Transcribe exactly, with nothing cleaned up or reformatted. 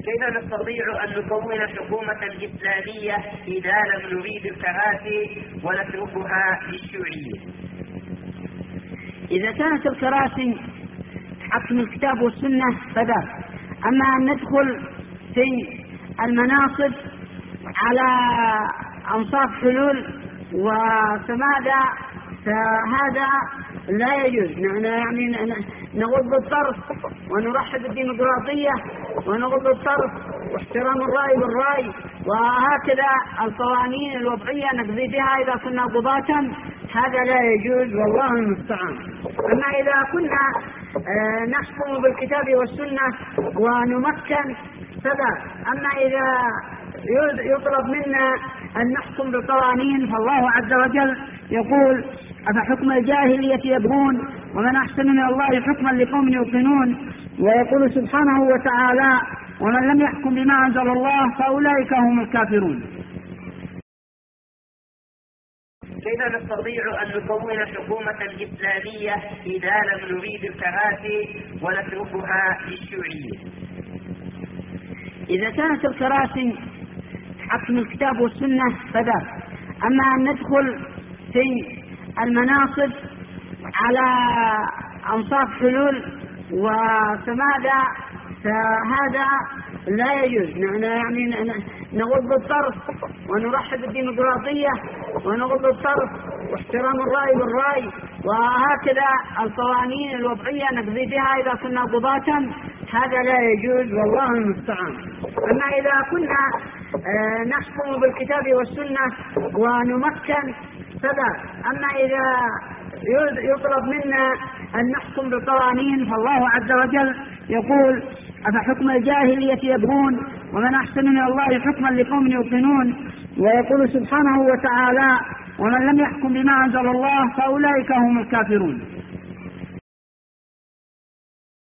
كيف نستطيع أن نكون حكومة إسلامية إذا لم نريد الكراسي ونتركها للشيوعية؟ إذا كانت الكراسي حكم الكتاب والسنة فذاك، أما أن ندخل في المناصب على أنصاف حلول وسمادة فهذا لا يجوز. يعني نغض الطرف ونرحب بالديمقراطية ونغض الطرف واحترام الرأي بالرأي، وهكذا القوانين الوضعية نقضي بها إذا كنا قضاة، هذا لا يجوز والله المستعان. أما إذا كنا نحكم بالكتاب والسنة ونمكن فذاك. أما إذا يطلب منا أن نحكم بالقوانين فالله عز وجل يقول: أفحكم الجاهلية يبغون ومن أحسن من الله حكما لقوم يوقنون. ويقول سبحانه وتعالى: ومن لم يحكم بما أنزل الله فأولئك هم الكافرون. كيف نستطيع أن نكون حكومة إسلامية إذا لم نريد الكراسي ونتركها للشيوعية؟ إذا كانت الكراسي حكم الكتاب والسنة فذاك، أما أن ندخل في المناصب على أنصاف حلول وسمادة فهذا لا يجوز. يعني نغض الطرف ونرحب بالديمقراطية ونغض الطرف واحترام الرأي بالرأي، وهكذا القوانين الوضعية نقضي بها إذا كنا قضاة، هذا لا يجوز والله المستعان. أما إذا كنا نحكم بالكتاب والسنة ونمكن فذاك. أما إذا يطلب منا أن نحكم بالقوانين فالله عز وجل يقول: أفحكم الجاهلية يبغون ومن أحسن من الله حكما لقوم يوقنون. ويقول سبحانه وتعالى: ومن لم يحكم بما أنزل الله فأولئك هم الكافرون.